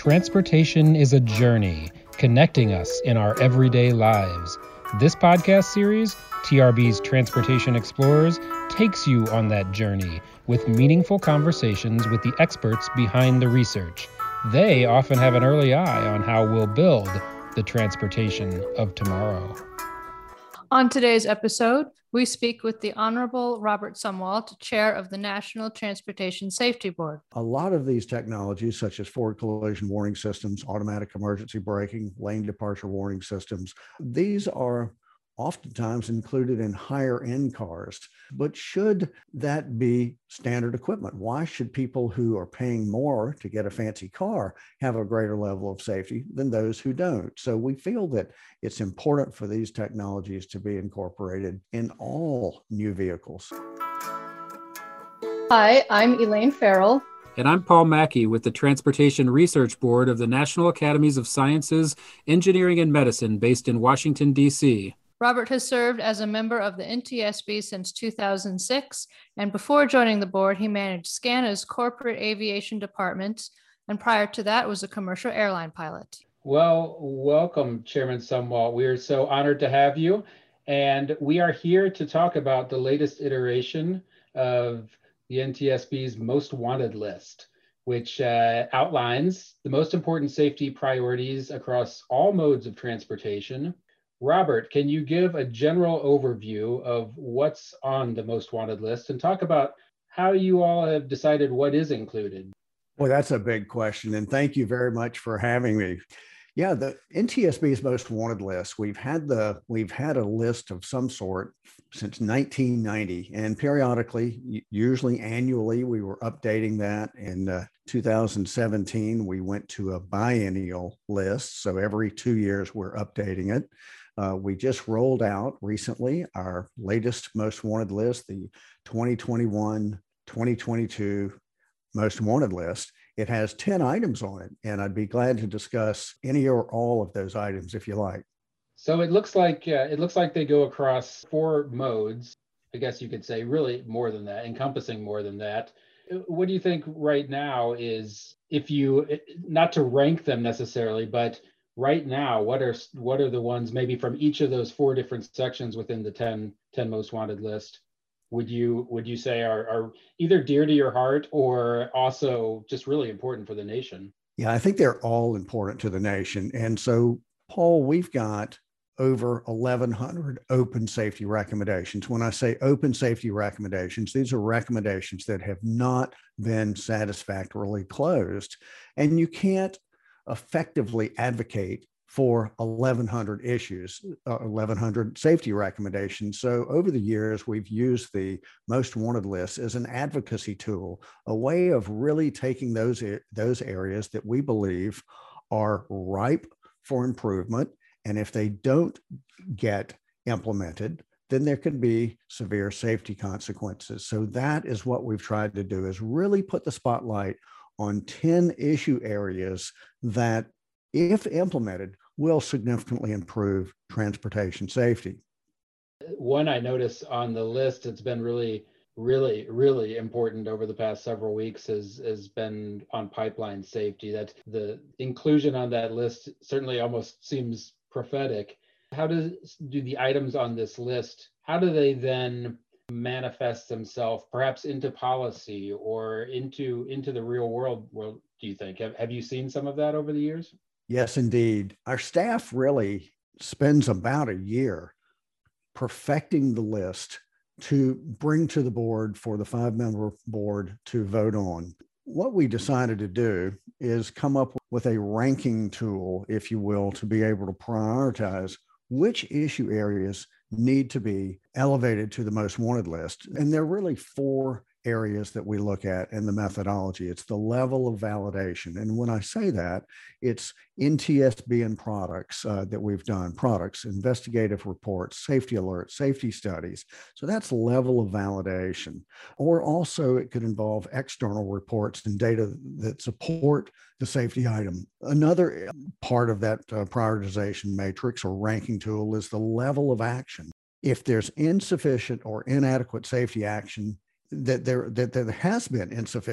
Transportation is a journey connecting us in our everyday lives. This podcast series, TRB's Transportation Explorers, takes you on that journey with meaningful conversations with the experts behind the research. They often have an early eye on how we'll build the transportation of tomorrow. On today's episode, we speak with the Honorable Robert Zumwalt, Chair of the National Transportation Safety Board. A lot of these technologies, such as forward collision warning systems, automatic emergency braking, lane departure warning systems, these are oftentimes included in higher end cars. But should that be standard equipment? Why should people who are paying more to get a fancy car have a greater level of safety than those who don't? So we feel that it's important for these technologies to be incorporated in all new vehicles. Hi, I'm Elaine Farrell. And I'm Paul Mackey with the Transportation Research Board of the National Academies of Sciences, Engineering, and Medicine based in Washington, D.C. Robert has served as a member of the NTSB since 2006, and before joining the board, he managed SCANA's corporate aviation department, and prior to that was a commercial airline pilot. Well, welcome, Chairman Zumwalt. We are so honored to have you, and we are here to talk about the latest iteration of the NTSB's Most Wanted list, which outlines the most important safety priorities across all modes of transportation. Robert, can you give a general overview of what's on the Most Wanted list and talk about how you all have decided what is included? Well, that's a big question, and thank you very much for having me. Yeah, the NTSB's Most Wanted list, we've had a list of some sort since 1990, and periodically, usually annually, we were updating that. In 2017, we went to a biennial list, so every 2 years we're updating it. We just rolled out recently our latest Most Wanted list, the 2021-2022 Most Wanted list. It has 10 items on it, and I'd be glad to discuss any or all of those items if you like. So it looks like they go across 4 modes. I guess you could say really more than that, encompassing more than that. What do you think right now is, if you, not to rank them necessarily, but right now, what are the ones maybe from each of those 4 different sections within the 10 Most Wanted list would you say are either dear to your heart or also just really important for the nation? Yeah, I think they're all important to the nation. And so, Paul, we've got over 1,100 open safety recommendations. When I say open safety recommendations, these are recommendations that have not been satisfactorily closed. And you can't effectively advocate for 1,100 issues, 1,100 safety recommendations. So over the years, we've used the Most Wanted list as an advocacy tool, a way of really taking those areas that we believe are ripe for improvement. And if they don't get implemented, then there could be severe safety consequences. So that is what we've tried to do, is really put the spotlight on 10 issue areas that, if implemented, will significantly improve transportation safety. One I noticed on the list that's been really, really, really important over the past several weeks has been on pipeline safety. That the inclusion on that list certainly almost seems prophetic. How do the items on this list, how do they then manifest themselves perhaps into policy or into the real world, do you think? Have you seen some of that over the years? Yes, indeed. Our staff really spends about a year perfecting the list to bring to the board for the 5-member board to vote on. What we decided to do is come up with a ranking tool, if you will, to be able to prioritize which issue areas need to be elevated to the Most Wanted list. And there are really 4 areas that we look at in the methodology. It's the level of validation. And when I say that, it's NTSB and products that we've done, products, investigative reports, safety alerts, safety studies. So that's level of validation. Or also it could involve external reports and data that support the safety item. Another part of that prioritization matrix or ranking tool is the level of action. If there's insufficient or inadequate safety action, that there has been insufficient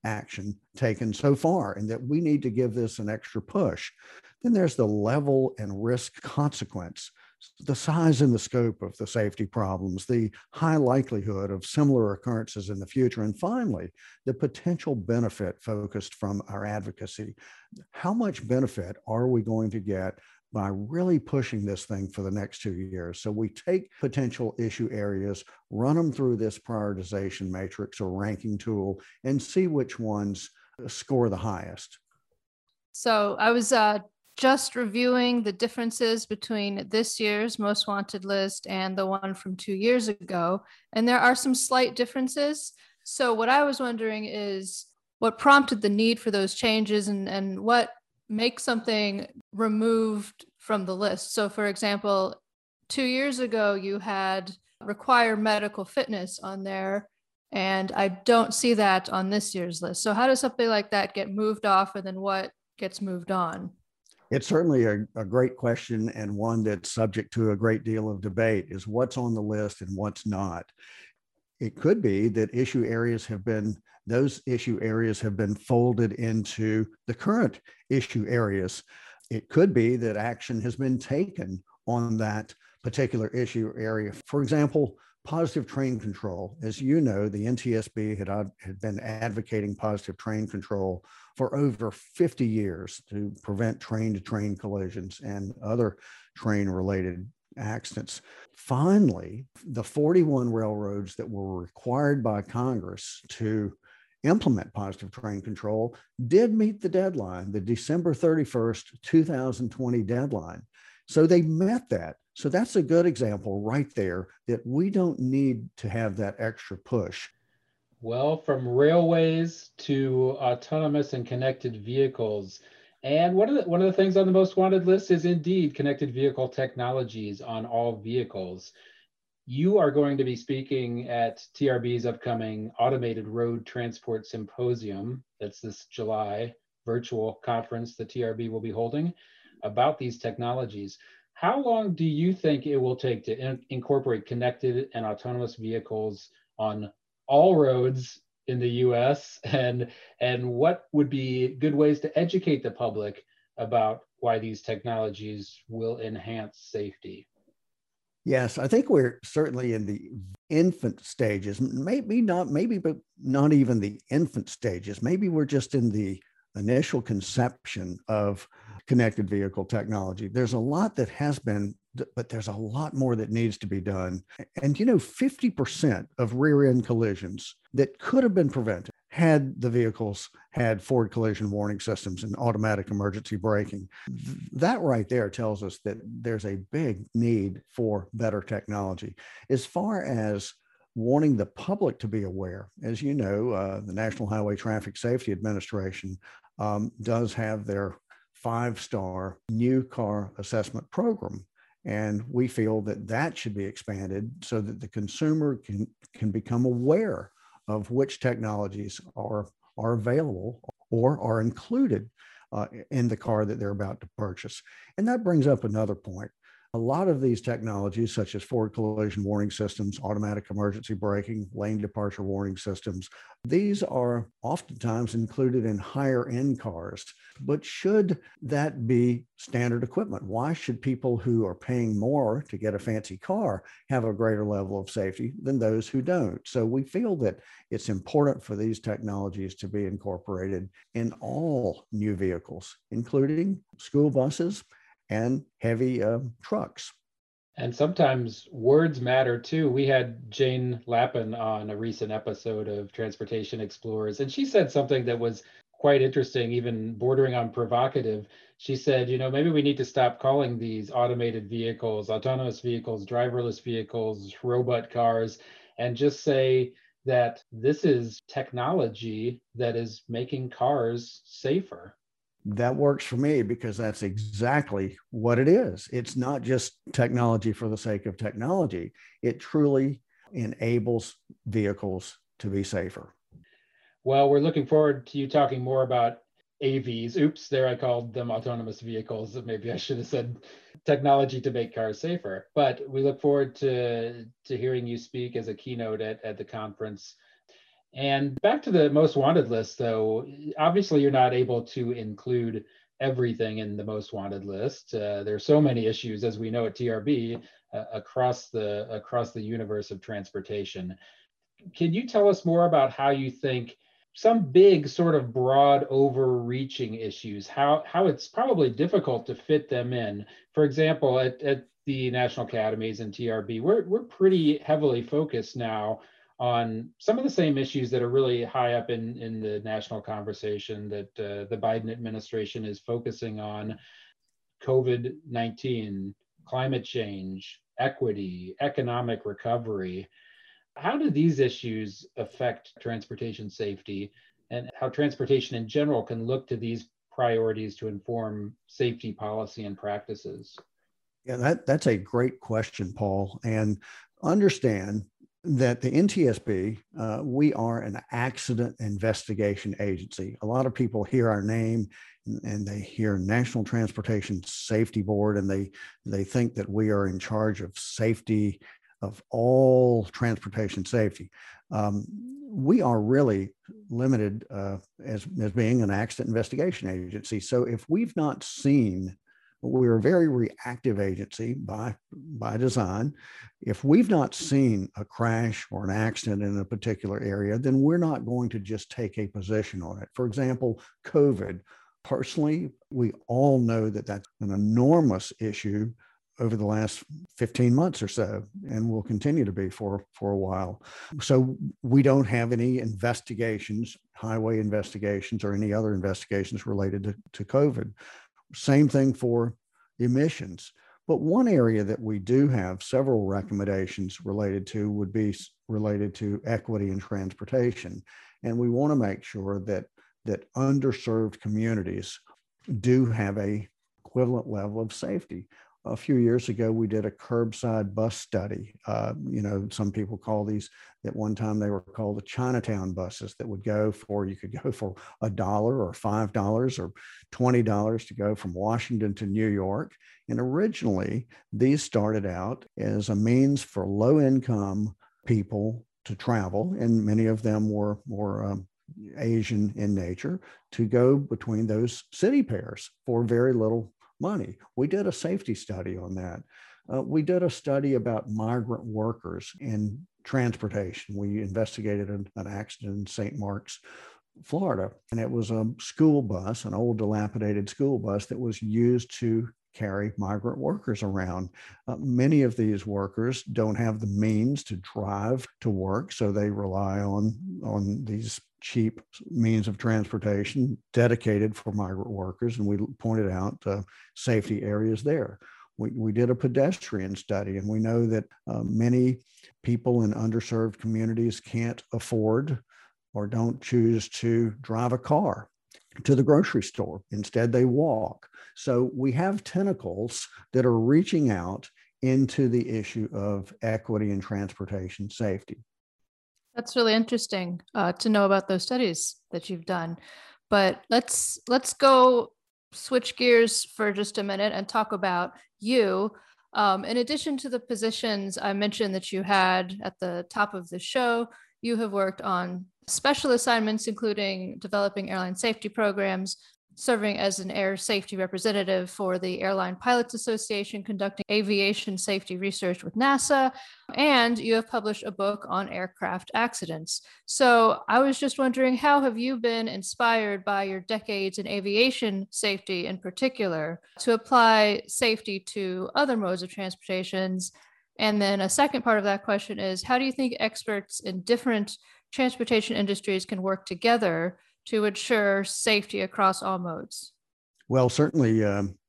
action taken so far and that we need to give this an extra push. Then there's the level and risk consequence, the size and the scope of the safety problems, the high likelihood of similar occurrences in the future, and finally, the potential benefit focused from our advocacy. How much benefit are we going to get by really pushing this thing for the next 2 years? So we take potential issue areas, run them through this prioritization matrix or ranking tool, and see which ones score the highest. So I was just reviewing the differences between this year's most wanted list and the one from 2 years ago, and there are some slight differences. So what I was wondering is what prompted the need for those changes, and what makes something removed from the list. So for example, 2 years ago, you had require medical fitness on there, and I don't see that on this year's list. So how does something like that get moved off, and then what gets moved on? It's certainly a great question, and one that's subject to a great deal of debate, is what's on the list and what's not. It could be that those issue areas have been folded into the current issue areas. It could be that action has been taken on that particular issue area. For example, positive train control. As you know, the NTSB had been advocating positive train control for over 50 years to prevent train-to-train collisions and other train-related accidents. Finally, the 41 railroads that were required by Congress to implement positive train control did meet the deadline, the December 31st, 2020 deadline. So they met that. So that's a good example right there that we don't need to have that extra push. Well, from railways to autonomous and connected vehicles. And one of the things on the most wanted list is indeed connected vehicle technologies on all vehicles. You are going to be speaking at TRB's upcoming Automated Road Transport Symposium. That's this July virtual conference the TRB will be holding about these technologies. How long do you think it will take to incorporate connected and autonomous vehicles on all roads in the US, and what would be good ways to educate the public about why these technologies will enhance safety? Yes, I think we're certainly in the infant stages, but not even the infant stages. Maybe we're just in the initial conception of connected vehicle technology. There's a lot that has been, but there's a lot more that needs to be done. And 50% of rear end collisions that could have been prevented had the vehicles had forward collision warning systems and automatic emergency braking. That right there tells us that there's a big need for better technology. As far as wanting the public to be aware, as you know, the National Highway Traffic Safety Administration does have their 5-star new car assessment program. And we feel that that should be expanded so that the consumer can become aware of which technologies are available or are included in the car that they're about to purchase. And that brings up another point. A lot of these technologies, such as forward collision warning systems, automatic emergency braking, lane departure warning systems, these are oftentimes included in higher end cars. But should that be standard equipment? Why should people who are paying more to get a fancy car have a greater level of safety than those who don't? So we feel that it's important for these technologies to be incorporated in all new vehicles, including school buses and heavy trucks. And sometimes words matter too. We had Jane Lappin on a recent episode of Transportation Explorers, and she said something that was quite interesting, even bordering on provocative. She said, maybe we need to stop calling these automated vehicles, autonomous vehicles, driverless vehicles, robot cars, and just say that this is technology that is making cars safer. That works for me because that's exactly what it is. It's not just technology for the sake of technology. It truly enables vehicles to be safer. Well, we're looking forward to you talking more about AVs. Oops, there I called them autonomous vehicles. Maybe I should have said technology to make cars safer. But we look forward to hearing you speak as a keynote at the conference. And back to the most wanted list, though, obviously you're not able to include everything in the most wanted list. There's so many issues, as we know at TRB, across the universe of transportation. Can you tell us more about how you think some big sort of broad overreaching issues, how it's probably difficult to fit them in? For example, at the National Academies and TRB, we're pretty heavily focused now on some of the same issues that are really high up in the national conversation that the Biden administration is focusing on: COVID-19, climate change, equity, economic recovery. How do these issues affect transportation safety, and how transportation in general can look to these priorities to inform safety policy and practices? Yeah, that's a great question, Paul. And understand that the NTSB, we are an accident investigation agency. A lot of people hear our name and they hear National Transportation Safety Board, and they think that we are in charge of safety, of all transportation safety. We are really limited as being an accident investigation agency. So if we've not seen, we're a very reactive agency by design. If we've not seen a crash or an accident in a particular area, then we're not going to just take a position on it. For example, COVID. Personally, we all know that that's an enormous issue over the last 15 months or so, and will continue to be for a while. So we don't have any investigations, highway investigations, or any other investigations related to COVID. Same thing for emissions. But one area that we do have several recommendations related to would be related to equity in transportation. And we want to make sure that underserved communities do have a equivalent level of safety. A few years ago, we did a curbside bus study. Some people call these, at one time they were called the Chinatown buses, that would go for, you could go for $1 or $5 or $20 to go from Washington to New York. And originally, these started out as a means for low-income people to travel, and many of them were Asian in nature, to go between those city pairs for very little money. We did a safety study on that. We did a study about migrant workers in transportation. We investigated an accident in St. Mark's, Florida, and it was a school bus, an old dilapidated school bus that was used to carry migrant workers around. Many of these workers don't have the means to drive to work, so they rely on these cheap means of transportation dedicated for migrant workers, and we pointed out safety areas there. We did a pedestrian study, and we know that many people in underserved communities can't afford or don't choose to drive a car to the grocery store. Instead, they walk. So we have tentacles that are reaching out into the issue of equity and transportation safety. That's really interesting to know about those studies that you've done. But let's go switch gears for just a minute and talk about you. In addition to the positions I mentioned that you had at the top of the show, you have worked on special assignments, including developing airline safety programs, serving as an air safety representative for the Airline Pilots Association, conducting aviation safety research with NASA, and you have published a book on aircraft accidents. So I was just wondering, how have you been inspired by your decades in aviation safety in particular to apply safety to other modes of transportations? And then a second part of that question is, how do you think experts in different transportation industries can work together to ensure safety across all modes? Well, certainly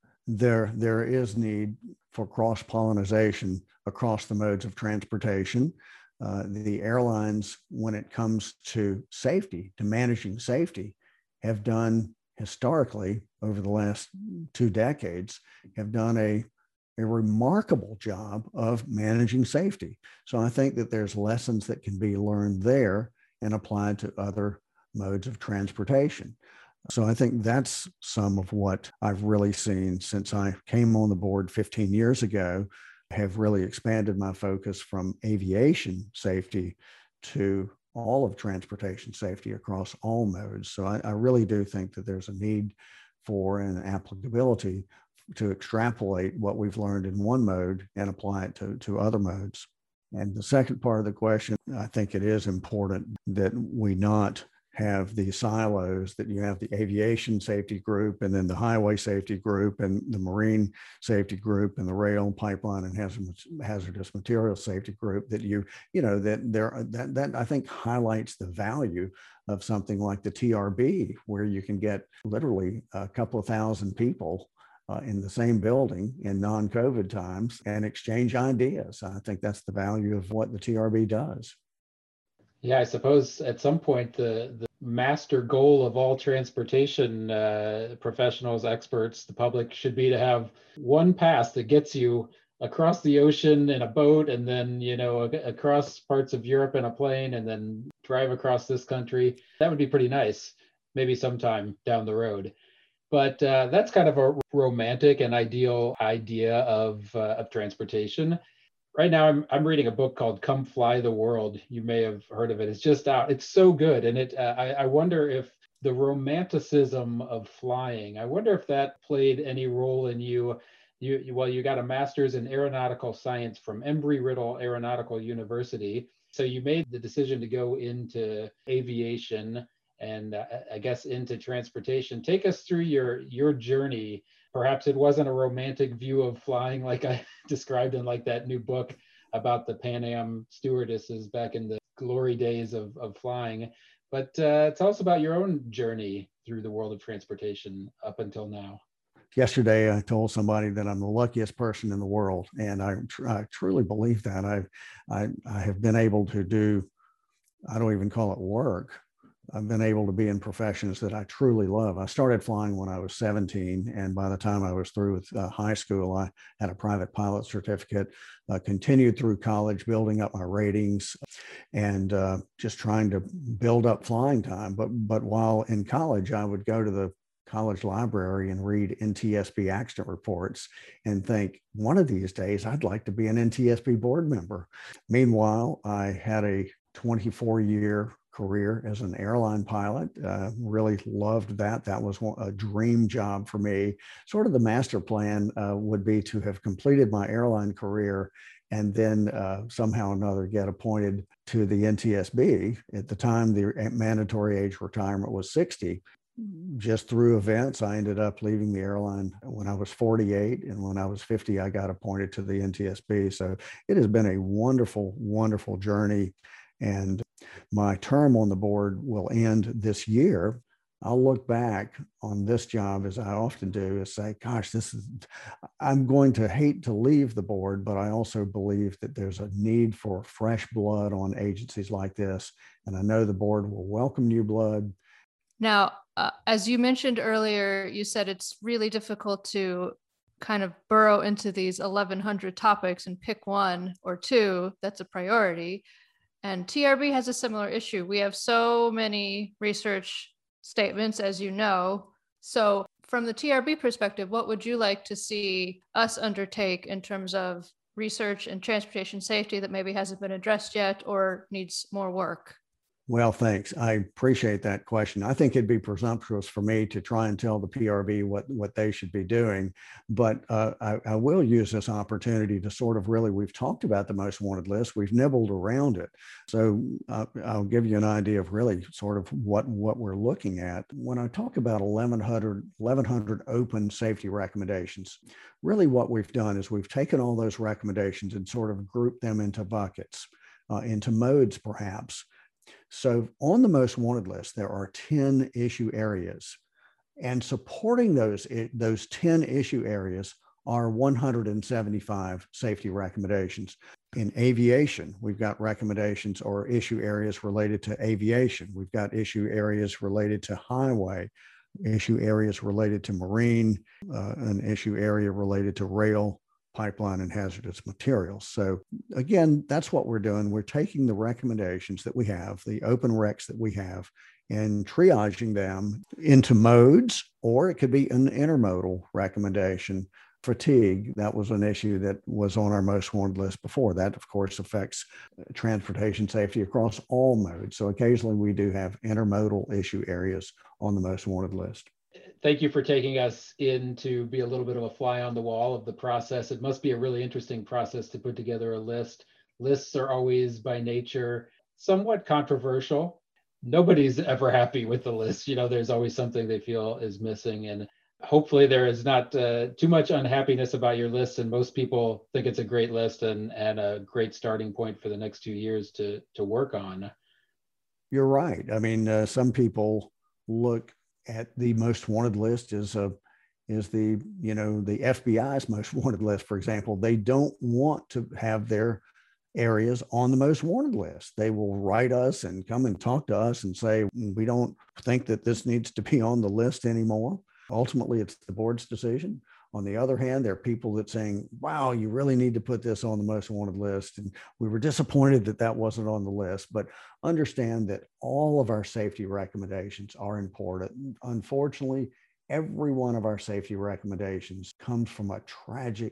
there is need for cross-pollination across the modes of transportation. The airlines, when it comes to safety, to managing safety, have done historically over the last 2 decades, have done a remarkable job of managing safety. So I think that there's lessons that can be learned there and applied to other modes of transportation. So I think that's some of what I've really seen since I came on the board 15 years ago. I have really expanded my focus from aviation safety to all of transportation safety across all modes. So I really do think that there's a need for an applicability to extrapolate what we've learned in one mode and apply it to other modes. And the second part of the question, I think it is important that we not have these silos, that you have the aviation safety group and then the highway safety group and the marine safety group and the rail, pipeline, and hazardous materials safety group, that that I think highlights the value of something like the TRB, where you can get literally a couple of thousand people in the same building in non-COVID times and exchange ideas. I think that's the value of what the TRB does. Yeah, I suppose at some point the master goal of all transportation professionals, experts, the public should be to have one pass that gets you across the ocean in a boat, and then across parts of Europe in a plane, and then drive across this country. That would be pretty nice, maybe sometime down the road. But that's kind of a romantic and ideal idea of transportation. Right now, I'm reading a book called "Come Fly the World." You may have heard of it. It's just out. It's so good, and I wonder if the romanticism of flying, I wonder if that played any role in you. You got a master's in aeronautical science from Embry-Riddle Aeronautical University. So you made the decision to go into aviation and I guess into transportation. Take us through your journey. Perhaps it wasn't a romantic view of flying like I described in like that new book about the Pan Am stewardesses back in the glory days of flying. But tell us about your own journey through the world of transportation up until now. Yesterday, I told somebody that I'm the luckiest person in the world, and I truly believe that. I have been able to do, I don't even call it work. I've been able to be in professions that I truly love. I started flying when I was 17, and by the time I was through with high school, I had a private pilot certificate, continued through college, building up my ratings, and just trying to build up flying time. But while in college, I would go to the college library and read NTSB accident reports and think, one of these days, I'd like to be an NTSB board member. Meanwhile, I had a 24-year career as an airline pilot. Really loved that. That was a dream job for me. Sort of the master plan would be to have completed my airline career and then somehow or another get appointed to the NTSB. At the time, the mandatory age retirement was 60. Just through events, I ended up leaving the airline when I was 48. And when I was 50, I got appointed to the NTSB. So it has been a wonderful, wonderful journey. And my term on the board will end this year. I'll look back on this job, as I often do, and say, gosh, I'm going to hate to leave the board, but I also believe that there's a need for fresh blood on agencies like this. And I know the board will welcome new blood. Now, as you mentioned earlier, you said it's really difficult to kind of burrow into these 1,100 topics and pick one or two that's a priority. And TRB has a similar issue. We have so many research statements, as you know. So from the TRB perspective, what would you like to see us undertake in terms of research and transportation safety that maybe hasn't been addressed yet or needs more work? Well, thanks. I appreciate that question. I think it'd be presumptuous for me to try and tell the PRB what they should be doing, but I will use this opportunity to sort of really, we've talked about the most wanted list, we've nibbled around it. So I'll give you an idea of really sort of what we're looking at. When I talk about 1,100 open safety recommendations, really what we've done is we've taken all those recommendations and sort of grouped them into buckets, into modes perhaps. So on the most wanted list, there are 10 issue areas, and supporting those 10 issue areas are 175 safety recommendations. In aviation, we've got recommendations or issue areas related to aviation. We've got issue areas related to highway, issue areas related to marine, an issue area related to rail, pipeline, and hazardous materials. So again, that's what we're doing. We're taking the recommendations that we have, the open recs that we have, and triaging them into modes, or it could be an intermodal recommendation fatigue. That was an issue that was on our most wanted list before. That, of course, affects transportation safety across all modes. So occasionally we do have intermodal issue areas on the most wanted list. Thank you for taking us in to be a little bit of a fly on the wall of the process. It must be a really interesting process to put together a list. Lists are always by nature somewhat controversial. Nobody's ever happy with the list. You know, there's always something they feel is missing. And hopefully there is not too much unhappiness about your list. And most people think it's a great list and a great starting point for the next 2 years to work on. You're right. I mean, some people look at the most wanted list as the FBI's most wanted list, for example. They don't want to have their areas on the most wanted list. They will write us and come and talk to us and say, we don't think that this needs to be on the list anymore. Ultimately, it's the board's decision. On the other hand, there are people that saying, wow, you really need to put this on the most wanted list. And we were disappointed that that wasn't on the list, but understand that all of our safety recommendations are important. Unfortunately, every one of our safety recommendations comes from a tragic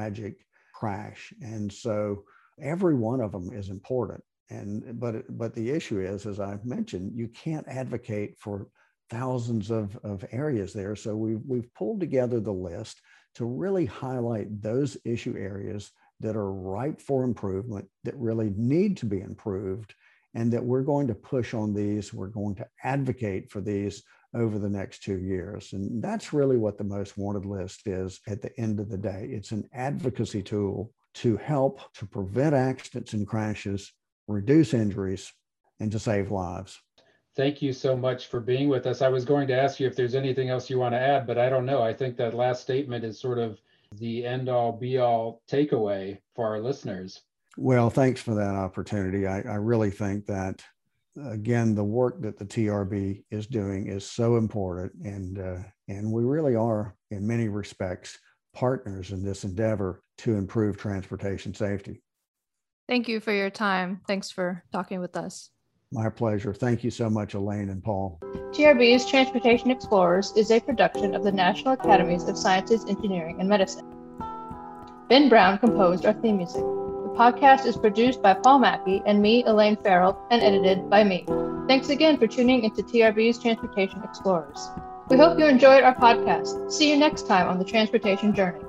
crash. And so every one of them is important. But the issue is, as I've mentioned, you can't advocate for thousands of areas there. So we've pulled together the list to really highlight those issue areas that are ripe for improvement, that really need to be improved, and that we're going to push on these. We're going to advocate for these over the next 2 years. And that's really what the most wanted list is at the end of the day. It's an advocacy tool to help to prevent accidents and crashes, reduce injuries, and to save lives. Thank you so much for being with us. I was going to ask you if there's anything else you want to add, but I don't know. I think that last statement is sort of the end all be all takeaway for our listeners. Well, thanks for that opportunity. I really think that, again, the work that the TRB is doing is so important. And we really are, in many respects, partners in this endeavor to improve transportation safety. Thank you for your time. Thanks for talking with us. My pleasure. Thank you so much, Elaine and Paul. TRB's Transportation Explorers is a production of the National Academies of Sciences, Engineering, and Medicine. Ben Brown composed our theme music. The podcast is produced by Paul Mackey and me, Elaine Farrell, and edited by me. Thanks again for tuning into TRB's Transportation Explorers. We hope you enjoyed our podcast. See you next time on the Transportation Journey.